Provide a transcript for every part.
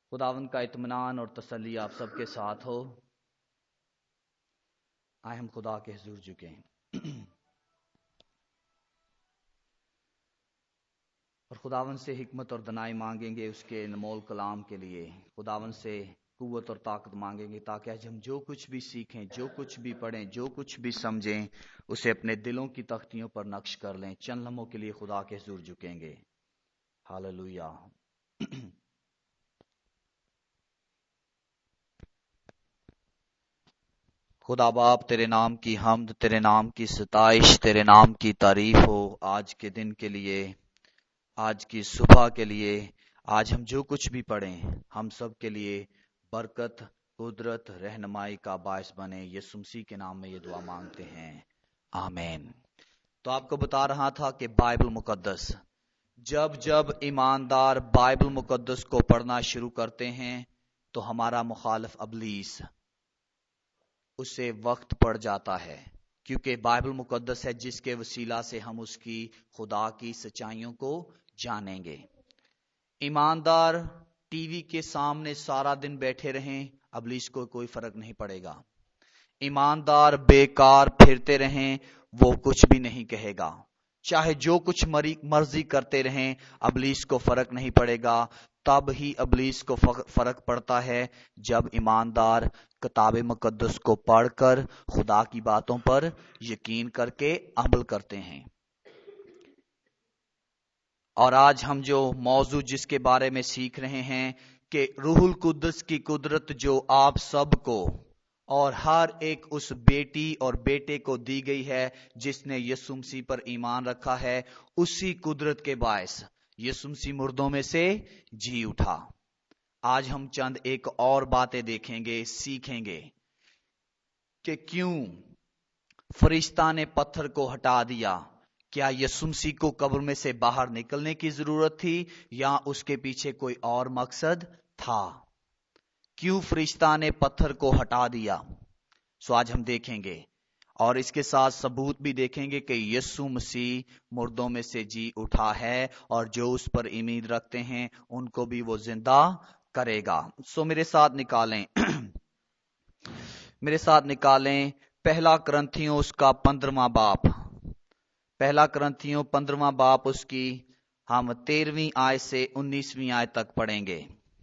خداوند کا اطمینان اور تسلی آپ سب کے ساتھ ہو۔ آئے ہم خدا کے حضور جھکیں اور خداوند سے حکمت اور دانائی مانگیں گے اس کے انمول کلام کے لیے۔ خداوند سے قوت اور طاقت مانگیں گے تاکہ آج ہم جو کچھ بھی سیکھیں، جو کچھ بھی پڑھیں، جو کچھ بھی سمجھیں، اسے اپنے دلوں کی تختیوں پر نقش کر لیں۔ چند لمحوں کے لیے خدا کے حضور جھکیں گے۔ ہاللویا۔ خدا باپ، تیرے نام کی حمد، تیرے نام کی ستائش، تیرے نام کی تعریف ہو آج کے دن کے لیے، آج کی صبح کے لیے۔ آج ہم جو کچھ بھی پڑھیں ہم سب کے لیے برکت، قدرت، رہنمائی کا باعث بنے۔ یسوع مسیح کے نام میں یہ دعا مانگتے ہیں، آمین۔ تو آپ کو بتا رہا تھا کہ بائبل مقدس، جب ایماندار بائبل مقدس کو پڑھنا شروع کرتے ہیں تو ہمارا مخالف ابلیس اسے وقت پڑ جاتا ہے، کیونکہ بائبل مقدس ہے جس کے وسیلہ سے ہم اس کی خدا کی سچائیوں کو جانیں گے۔ ایماندار ٹی وی کے سامنے سارا دن بیٹھے رہیں، ابلیس کو کوئی فرق نہیں پڑے گا۔ ایماندار بیکار پھرتے رہیں، وہ کچھ بھی نہیں کہے گا۔ چاہے جو کچھ مرضی کرتے رہیں، ابلیس کو فرق نہیں پڑے گا۔ تب ہی ابلیس کو فرق پڑتا ہے جب ایماندار کتاب مقدس کو پڑھ کر خدا کی باتوں پر یقین کر کے عمل کرتے ہیں۔ اور آج ہم جو موضوع جس کے بارے میں سیکھ رہے ہیں کہ روح القدس کی قدرت جو آپ سب کو اور ہر ایک اس بیٹی اور بیٹے کو دی گئی ہے جس نے یسوع مسیح پر ایمان رکھا ہے، اسی قدرت کے باعث یسوع مسیح مردوں میں سے جی اٹھا۔ آج ہم چند ایک اور باتیں دیکھیں گے، سیکھیں گے کہ کیوں فرشتہ نے پتھر کو ہٹا دیا۔ کیا یسوع مسیح کو قبر میں سے باہر نکلنے کی ضرورت تھی یا اس کے پیچھے کوئی اور مقصد تھا؟ کیوں فرشتہ نے پتھر کو ہٹا دیا؟ آج ہم دیکھیں گے اور اس کے ساتھ ثبوت بھی دیکھیں گے کہ یسوع مسیح مردوں میں سے جی اٹھا ہے اور جو اس پر امید رکھتے ہیں ان کو بھی وہ زندہ کرے گا۔ میرے ساتھ نکالیں پہلا کرنتھیوں اس کا 15واں باب، پہلا کرنتھیوں 15واں باب، اس کی ہم 13ویں آیت سے 19ویں آیت تک پڑھیں گے۔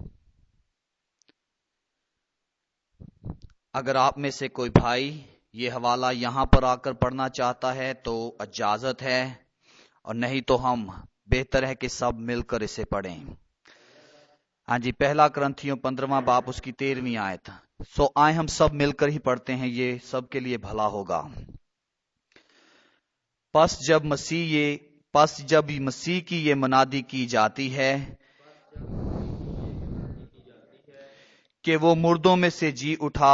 اگر آپ میں سے کوئی بھائی یہ حوالہ یہاں پر آ کر پڑھنا چاہتا ہے تو اجازت ہے، اور نہیں تو ہم بہتر ہے کہ سب مل کر اسے پڑھیں۔ ہاں جی، پہلا کرنتھیوں 15واں باب اس کی 13ویں آیت۔ آئے ہم سب مل کر ہی پڑھتے ہیں، یہ سب کے لیے بھلا ہوگا۔ پس جب مسیح کی یہ منادی کی جاتی ہے کہ وہ مردوں میں سے جی اٹھا،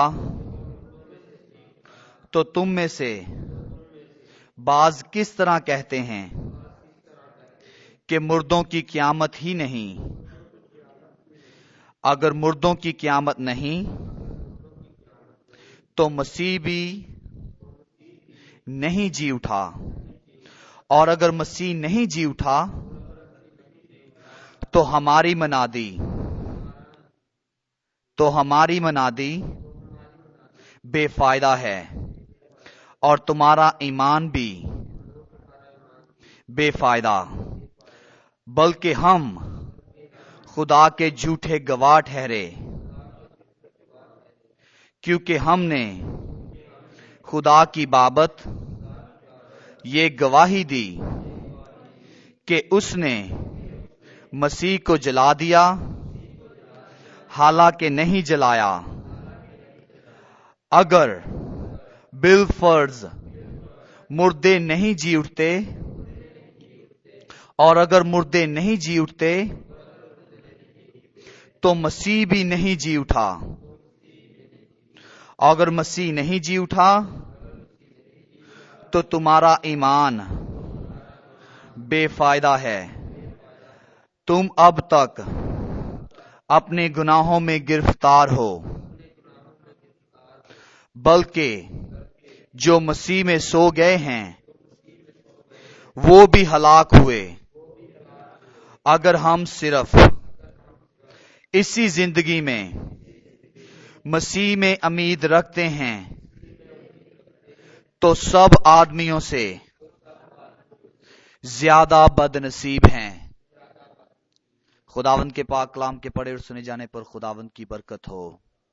تو تم میں سے بعض کس طرح کہتے ہیں کہ مردوں کی قیامت ہی نہیں؟ اگر مردوں کی قیامت نہیں تو مسیح بھی نہیں جی اٹھا، اور اگر مسیح نہیں جی اٹھا تو ہماری منادی بے فائدہ ہے اور تمہارا ایمان بھی بے فائدہ، بلکہ ہم خدا کے جھوٹے گواہ ٹھہرے، کیونکہ ہم نے خدا کی بابت یہ گواہی دی کہ اس نے مسیح کو جلا دیا، حالانکہ نہیں جلایا۔ اگر بالفرض مردے نہیں جی اٹھتے، اور اگر مردے نہیں جی اٹھتے تو مسیح بھی نہیں جی اٹھا، اگر مسیح نہیں جی اٹھا تو تمہارا ایمان بے فائدہ ہے، تم اب تک اپنے گناہوں میں گرفتار ہو۔ بلکہ جو مسیح میں سو گئے ہیں وہ بھی ہلاک ہوئے۔ اگر ہم صرف इसी जिंदगी में मसीह में उम्मीद रखते हैं तो सब आदमियों से ज्यादा बदनसीब हैं। खुदावंद के पाक कलाम के पढ़े और सुने जाने पर खुदावंद की बरकत हो।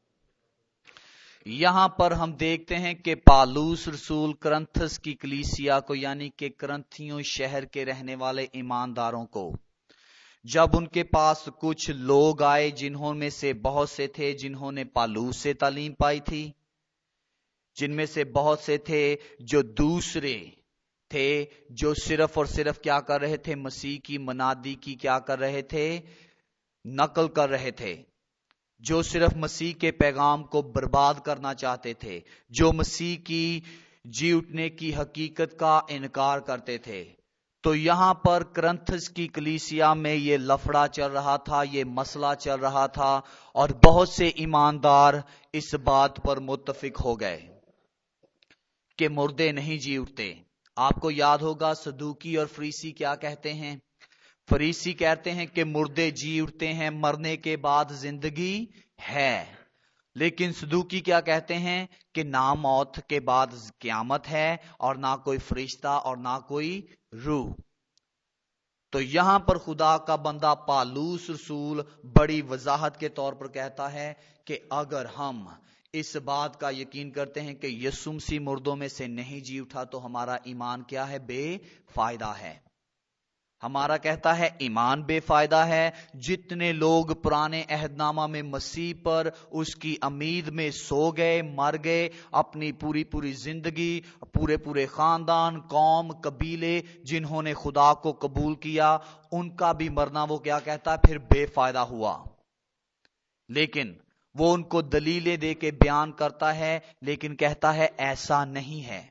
यहां पर हम देखते हैं कि पालूस रसूल करंथस की कलीसिया को, यानी कि करंथियों शहर के रहने वाले ईमानदारों को, जब उनके पास कुछ लोग आए जिन्होंने से बहुत से थे जिन्होंने पालूस से तालीम पाई थी, जिनमें से बहुत से थे जो दूसरे थे, जो सिर्फ और सिर्फ क्या कर रहे थे, मसीह की मनादी की क्या कर रहे थे, नकल कर रहे थे, जो सिर्फ मसीह के पैगाम को बर्बाद करना चाहते थे, जो मसीह की जी उठने की हकीकत का इनकार करते थे। तो यहां पर करंथस की कलीसिया में ये लफड़ा चल रहा था, ये मसला चल रहा था, और बहुत से ईमानदार इस बात पर मुत्तफिक हो गए कि मुर्दे नहीं जी उठते। आपको याद होगा सदूकी और फरीसी क्या कहते हैं। फरीसी कहते हैं कि मुर्दे जी उठते हैं, मरने के बाद जिंदगी है। लेकिन सदूकी क्या कहते हैं कि ना मौत के बाद क़यामत है, और ना कोई फरिश्ता और ना कोई रूह। तो यहां पर खुदा का बंदा पालूस रसूल बड़ी वजाहत के तौर पर कहता है कि अगर हम इस बात का यकीन करते हैं कि यीशु मसीह मुर्दों में से नहीं जी उठा, तो हमारा ईमान क्या है, बेफायदा है। हमारा कहता है ईमान बेफायदा है। जितने लोग पुराने अहदनामा में मसीह पर उसकी उम्मीद में सो गए, मर गए, अपनी पूरी पूरी जिंदगी, पूरे पूरे खानदान, कौम, कबीले जिन्होंने खुदा को कबूल किया, उनका भी मरना वो क्या कहता है, फिर बेफायदा हुआ। लेकिन वो उनको दलीलें दे के बयान करता है, लेकिन कहता है ऐसा नहीं है।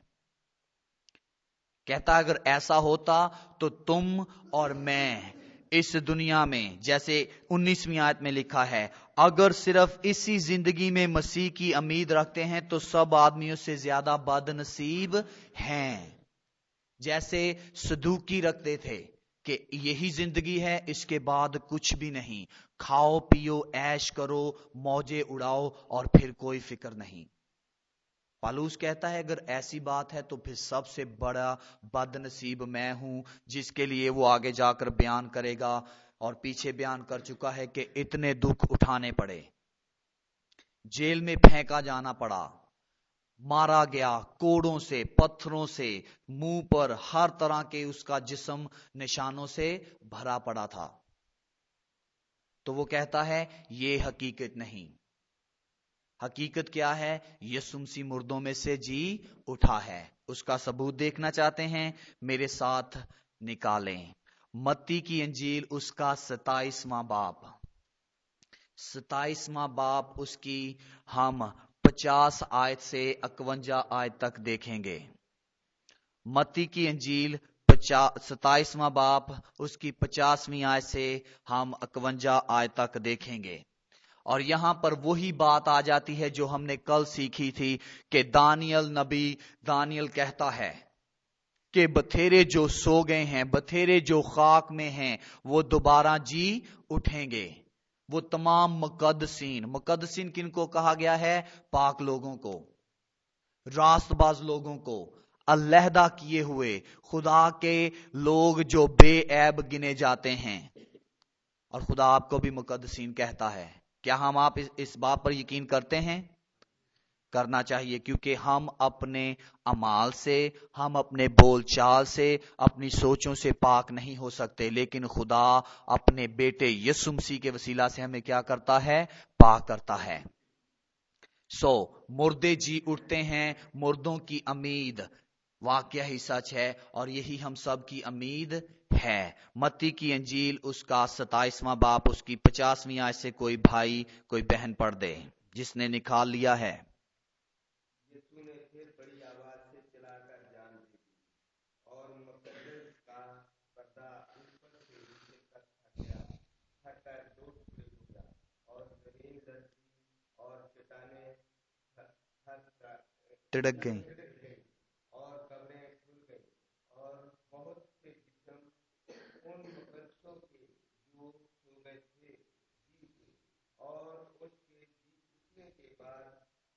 कहता है अगर ऐसा होता तो तुम और मैं इस दुनिया में, जैसे 19वीं आयत में लिखा है, अगर सिर्फ इसी जिंदगी में मसीह की उम्मीद रखते हैं तो सब आदमियों से ज्यादा बदनसीब हैं। जैसे सदूकी रखते थे कि यही जिंदगी है, इसके बाद कुछ भी नहीं, खाओ पियो ऐश करो, मौजे उड़ाओ और फिर कोई फिक्र नहीं। पालूस कहता है अगर ऐसी बात है तो फिर सबसे बड़ा बदनसीब मैं हूं, जिसके लिए वो आगे जाकर बयान करेगा और पीछे बयान कर चुका है कि इतने दुख उठाने पड़े, जेल में फेंका जाना पड़ा, मारा गया कोड़ों से, पत्थरों से, मुंह पर हर तरह के उसका जिस्म निशानों से भरा पड़ा था। तो वो कहता है ये हकीकत नहीं। हकीकत क्या है, यीशु मसीह मुर्दों में से जी उठा है। उसका सबूत देखना चाहते हैं, मेरे साथ निकालें मत्ती की इंजील उसका 27वां बाब। 27वां बाब उसकी हम 50 आयत से 51 आयत तक देखेंगे। मत्ती की इंजील 27वां बाब उसकी 50वीं आयत से हम 51 आयत तक देखेंगे। और यहां पर वही बात आ जाती है जो हमने कल सीखी थी कि दानियल नबी, दानियल कहता है कि बथेरे जो सो गए हैं, बथेरे जो खाक में हैं, वो दोबारा जी उठेंगे। वो तमाम मुकद्दसीन, मुकद्दसीन किनको कहा गया है, पाक लोगों को, रास्तबाज लोगों को, अलहदा किए हुए खुदा के लोग जो बेऐब गिने जाते हैं। और खुदा आपको भी मुकद्दसीन कहता है। क्या हम आप इस बात पर यकीन करते हैं? करना चाहिए, क्योंकि हम अपने अमाल से, हम अपने बोलचाल से, अपनी सोचों से पाक नहीं हो सकते, लेकिन खुदा अपने बेटे यीशु मसीह के वसीला से हमें क्या करता है, पाक करता है। मुर्दे जी उठते हैं, मुर्दों की उम्मीद वाकया ही सच है, और यही हम सब की उम्मीद है। मत्ती की अंजील उसका 27वां बाप उसकी 50वीं आयत से कोई भाई कोई बहन पढ़ दे जिसने निकाल लिया है। यीशु ने फिर बड़ी आवाज से चिल्लाकर जान दी और मुकद्दस का पर्दा ऊपर से नीचे तक हटकर दो टुकड़े हो गया, और जमीन धरती और चट्टानें तिड़क गई। तिड़क गई और कब्रें खुल गई, और बहुत से जिस्म उन मुकद्दसों के जो सो गए थे जी उठे।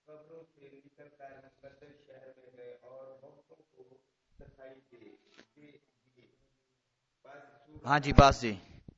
कब्रों से निकलकर मुकद्दस शहर में गए और बहुतों को सफाई दे दिए। बस हाँ सुबह जी, आई। बस जी,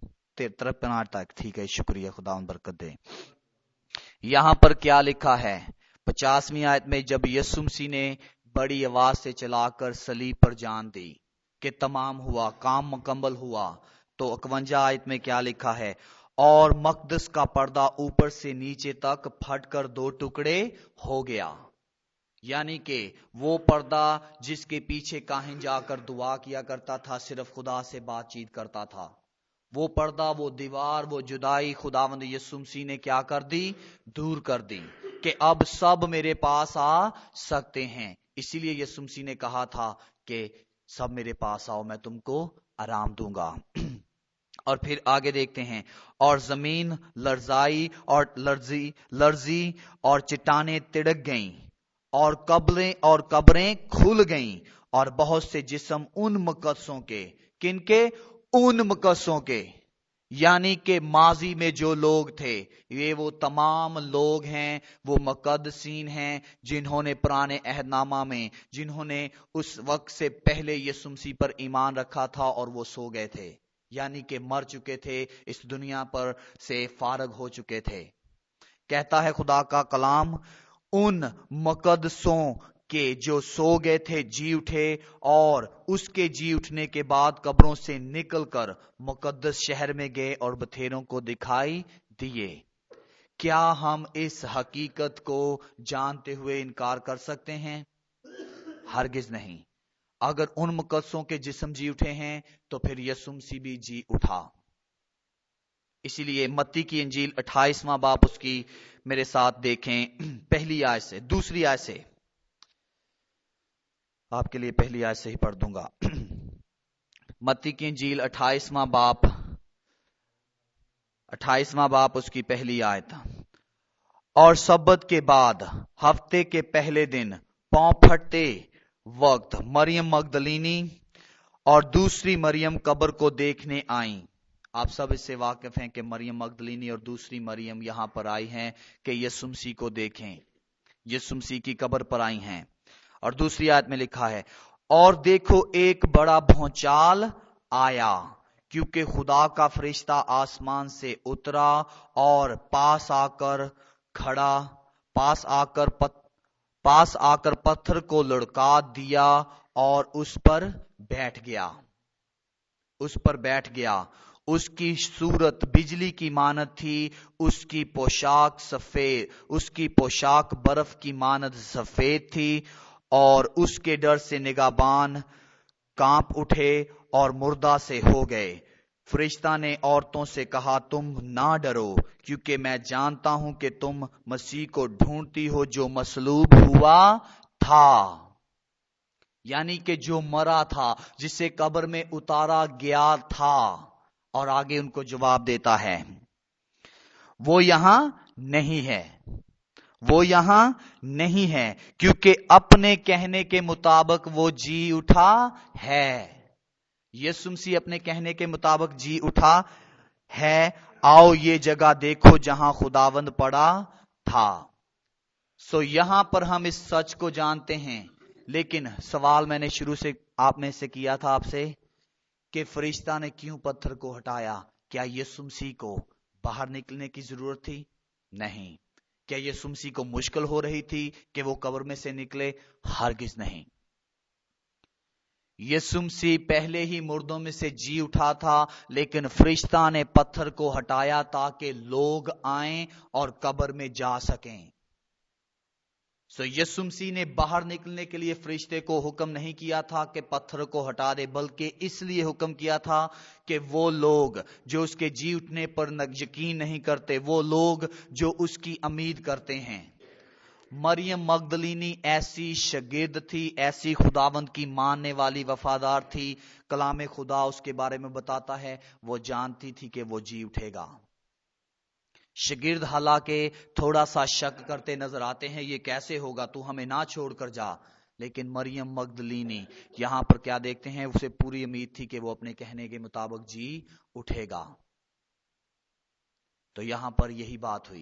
53 तक ठीक है, शुक्रिया, खुदा बरकत दे। यहाँ पर क्या लिखा है 50वीं आयत में, जब यीशु मसीह ने बड़ी आवाज से चलाकर सलीब पर जान दी कि तमाम हुआ, काम मुकम्मल हुआ, तो 51 आयत में क्या लिखा है, और मकदस का पर्दा ऊपर से नीचे तक फटकर 2 टुकड़े हो गया। यानी कि वो पर्दा जिसके पीछे काहिन जाकर दुआ किया करता था, सिर्फ खुदा से बातचीत करता था, वो पर्दा, वो दीवार, वो जुदाई खुदावंद यीशु मसीह ने क्या कर दी, दूर कर दी, कि अब सब मेरे पास आ सकते हैं। इसीलिए यीशु मसीह ने कहा था कि सब मेरे पास आओ, मैं तुमको आराम दूंगा। और फिर आगे देखते हैं, और जमीन लर्जाई और लर्जी और चट्टानें तिड़क गईं, और कब्रें खुल गईं, और बहुत से जिस्म उन मुकद्दसों के, किनके, उन मुकद्दसों के, यानी कि माजी में जो लोग थे, ये वो तमाम लोग हैं, वो मुकद्दसीन हैं जिन्होंने पुराने अहदनामा में, जिन्होंने उस वक्त से पहले यीशु मसीह पर ईमान रखा था और वो सो गए थे, यानी कि मर चुके थे, इस दुनिया पर से फारग हो चुके थे। कहता है खुदा का कलाम, उन मुकद्दसों के जो सो गए थे जी उठे, और उसके जी उठने के बाद कब्रों से निकलकर मुकद्दस शहर में गए और बथेरों को दिखाई दिए। क्या हम इस हकीकत को जानते हुए इनकार कर सकते हैं? हरगिज नहीं। अगर उन मुकद्दसों के जिस्म जी उठे हैं तो फिर यीशु मसीह भी जी उठा। इसीलिए मत्ती की इंजील 28वां बाब, उसकी मेरे साथ देखें, पहली आयत से, दूसरी आयत से, आपके लिए पहली आयत से ही पढ़ दूंगा। मत्ती की इंजील 28वां बाब उसकी पहली आयत। और सब्बत के बाद हफ्ते के पहले दिन पांव फटते वक्त मरियम मगदलीनी और दूसरी मरियम कब्र को देखने आई। आप सब इससे वाकिफ हैं कि मरियम मगदलीनी और दूसरी मरियम यहां पर आई हैं कि यीशु मसीह को देखें, यीशु मसीह की कब्र पर आई हैं। और दूसरी आयत में लिखा है, और देखो एक बड़ा भूचाल आया, क्योंकि खुदा का फरिश्ता आसमान से उतरा और पास आकर पत्थर को लुढ़का दिया और उस पर बैठ गया। उसकी सूरत बिजली की मानद थी, उसकी पोशाक बर्फ की मानद सफेद थी, और उसके डर से निगाहबान कांप उठे और मुर्दा से हो गए। फरिश्ता ने औरतों से कहा, तुम ना डरो, क्योंकि मैं जानता हूं कि तुम मसीह को ढूंढती हो जो मसलूब हुआ था, यानी कि जो मरा था, जिसे कब्र में उतारा गया था। और आगे उनको जवाब देता है, वो यहां नहीं है, क्योंकि अपने कहने के मुताबिक वो जी उठा है। यीशु मसीह अपने कहने के मुताबिक जी उठा है। आओ ये जगह देखो जहां खुदावंद पड़ा था। सो यहां पर हम इस सच को जानते हैं, लेकिन सवाल मैंने शुरू से आप में से किया था आपसे, कि फरिश्ता ने क्यों पत्थर को हटाया? क्या यीशु मसीह को बाहर निकलने की जरूरत थी? नहीं। क्या यीशु मसीह को मुश्किल हो रही थी कि वो कब्र में से निकले? हरगिज नहीं। यीशु मसीह पहले ही मुर्दों में से जी उठा था, लेकिन फरिश्ता ने पत्थर को हटाया ताकि लोग आएं और कब्र में जा सकें। सो यीशु मसीह ने बाहर निकलने के लिए फरिश्ते को हुक्म नहीं किया था कि पत्थर को हटा दे, बल्कि इसलिए हुक्म किया था कि वो लोग जो उसके जी उठने पर यकीन नहीं करते, वो लोग जो उसकी उम्मीद करते हैं। मरियम मगदलीनी ऐसी शागिर्द थी, ऐसी खुदावंद की मानने वाली वफादार थी। कलाम खुदा उसके बारे में बताता है, वो जानती थी कि वो जी उठेगा। शागिर्द हालांकि थोड़ा सा शक करते नजर आते हैं, ये कैसे होगा, तू हमें ना छोड़कर जा। लेकिन मरियम मगदलीनी यहां पर क्या देखते हैं, उसे पूरी उम्मीद थी कि वो अपने कहने के मुताबिक जी उठेगा। तो यहां पर यही बात हुई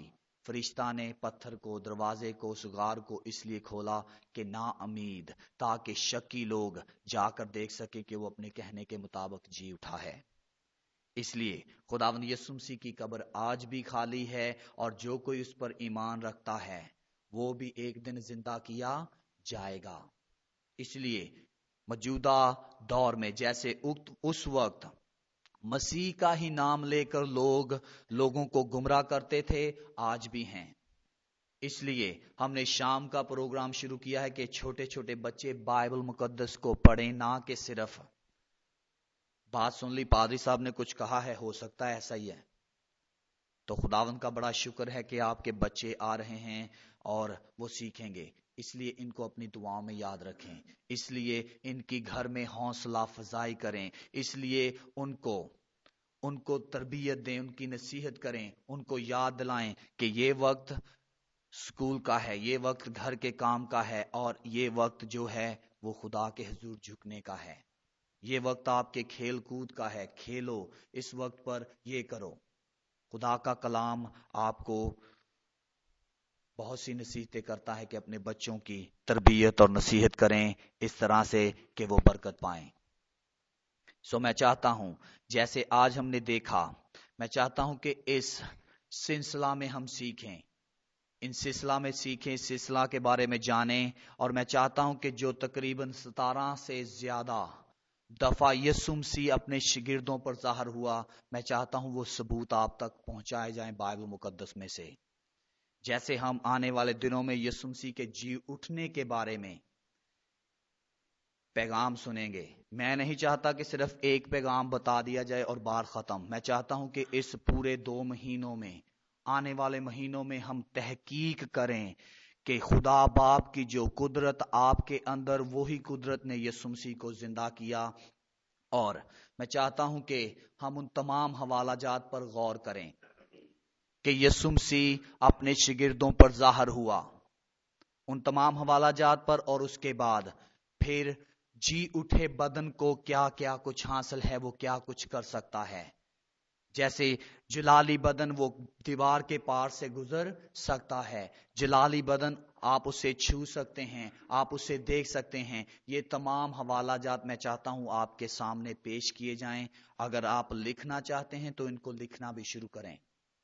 फरिश्ता ने पत्थर को, दरवाजे को, उस गार को इसलिए खोला कि ना उम्मीद, ताकि शक्की लोग जाकर देख सके कि वो अपने कहने के मुताबिक जी उठा है। इसलिए खुदावंद यीशु मसीह की कब्र आज भी खाली है, और जो कोई उस पर ईमान रखता है वो भी एक दिन जिंदा किया जाएगा। इसलिए मौजूदा दौर में जैसे उस वक्त मसीह का ही नाम लेकर लोगों को गुमराह करते थे, आज भी हैं। इसलिए हमने शाम का प्रोग्राम शुरू किया है कि छोटे छोटे बच्चे बाइबल मुकद्दस को पढ़ें, ना कि सिर्फ बात सुन ली, पादरी साहब ने कुछ कहा है, हो सकता है ऐसा ही है। तो खुदावंद का बड़ा शुक्र है कि आपके बच्चे आ रहे हैं और वो सीखेंगे। इसलिए इनको अपनी दुआओं में याद रखें, इसलिए इनकी घर में हौसला फजाई करें, इसलिए उनको तरबियत दें, उनकी नसीहत करें, उनको याद दिलाएं कि ये वक्त स्कूल का है, ये वक्त घर के काम का है, और ये वक्त जो है वो खुदा के हुजूर झुकने का है। ये वक्त आपके खेल कूद का है, खेलो, इस वक्त पर ये करो। खुदा का कलाम आपको बहुत सी नसीहतें करता है कि अपने बच्चों की तरबियत और नसीहत करें इस तरह से कि वो बरकत पाएं। सो मैं चाहता हूं, जैसे आज हमने देखा, मैं चाहता हूं कि इस सिलसिला में हम सीखें, इस सिलसिला के बारे में जानें। और मैं चाहता हूं कि जो तकरीबन 17 से ज्यादा दफा यीशु मसीह अपने शागिर्दों पर ज़ाहिर हुआ, मैं चाहता हूं वो सबूत आप तक पहुंचाए जाएं बाइबल मुकद्दस में से। जैसे हम आने वाले दिनों में यीशु मसीह के जी उठने के बारे में पैगाम सुनेंगे। मैं नहीं चाहता कि सिर्फ एक पैगाम बता दिया जाए और बात खत्म। मैं चाहता हूं कि इस पूरे 2 महीनों में, आने वाले महीनों में हम तहकीक करें कि खुदा बाप की जो कुदरत आपके अंदर, वही कुदरत ने यीशु मसीह को जिंदा किया। और मैं चाहता हूं कि हम उन तमाम हवाला जात पर गौर करें कि यीशु मसीह अपने शागिर्दों पर ज़ाहिर हुआ, उन तमाम हवाला जात पर, और उसके बाद फिर जी उठे बदन को क्या क्या कुछ हासिल है, वो क्या कुछ कर सकता है। जैसे जलाली बदन वो दीवार के पार से गुजर सकता है, जलाली बदन आप उसे छू सकते हैं, आप उसे देख सकते हैं। ये तमाम हवाला जात मैं चाहता हूं आपके सामने पेश किए जाएं। अगर आप लिखना चाहते हैं तो इनको लिखना भी शुरू करें,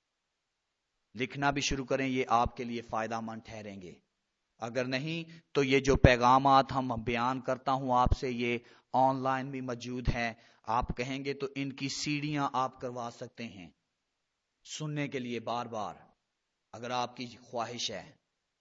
ये आपके लिए फायदा मंद ठहरेंगे। अगर नहीं तो ये जो पैगामात हम बयान करता हूं आपसे, ये ऑनलाइन भी मौजूद है। आप कहेंगे तो इनकी सीढ़ियां आप करवा सकते हैं सुनने के लिए बार बार, अगर आपकी ख्वाहिश है।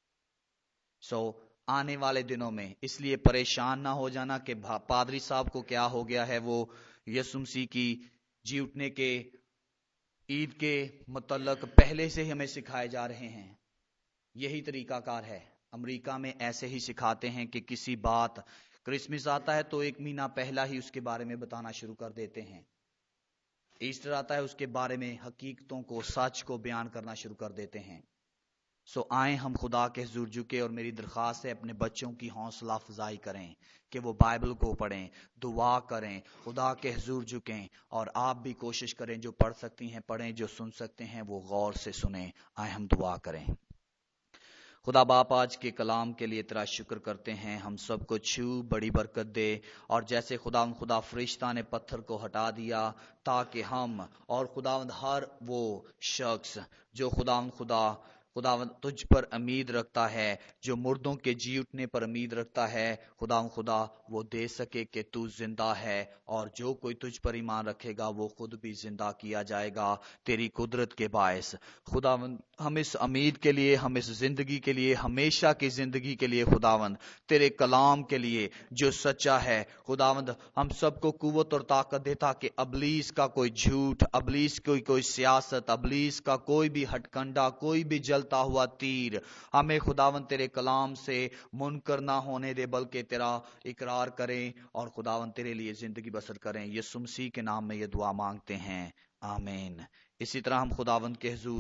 आने वाले दिनों में इसलिए परेशान ना हो जाना कि पादरी साहब को क्या हो गया है। वो यीशु मसीह की जी उठने के ईद के मुतल्लक पहले से ही हमें सिखाए जा रहे हैं। यही तरीकाकार है। अमेरिका में ऐसे ही सिखाते हैं कि किसी बात, क्रिसमस आता है तो 1 महीना पहला ही उसके बारे में बताना शुरू कर देते हैं। ईस्टर आता है, उसके बारे में हकीकतों को, सच को बयान करना शुरू कर देते हैं। आए हम खुदा के हुजूर झुके, और मेरी दरख्वास्त है अपने बच्चों की हौसला अफजाई करें कि वो बाइबल को पढ़ें, दुआ करें, खुदा के हुजूर झुकें। और आप भी कोशिश करें, जो पढ़ सकती हैं पढ़ें, जो सुन सकते हैं वो गौर से सुनें। आए हम दुआ करें। खुदा बाप, आज के कलाम के लिए तेरा शुक्र करते हैं। हम सबको छू बड़ी बरकत दे। और जैसे खुदा फरिश्ता ने पत्थर को हटा दिया ताकि हम और खुदावंद हर वो शख्स जो खुदा तुझ पर उम्मीद रखता है, जो मुर्दों के जी उठने पर उम्मीद रखता है, खुदा वो दे सके कि तू जिंदा है, और जो कोई तुझ पर ईमान रखेगा वो खुद भी जिंदा किया जाएगा तेरी कुदरत के बायस। खुदावंद, हम इस उम्मीद के लिए, हम इस जिंदगी के लिए, हमेशा की जिंदगी के लिए, खुदावंद तेरे कलाम के लिए जो सच्चा है, खुदावंद हम सबको कुव्वत और ताकत दे, ताकि अबलीस का कोई झूठ, अबलीस की कोई सियासत, अबलीस का कोई भी हटकंडा, कोई भी जलता हुआ तीर हमें खुदावंद तेरे कलाम से मुनकर ना होने दे, बल्कि तेरा इकरार करें और खुदावंद तेरे लिए जिंदगी बसर करें। यीशु मसीह के नाम में ये दुआ मांगते हैं, आमीन। इसी तरह हम खुदावंद के हुजूर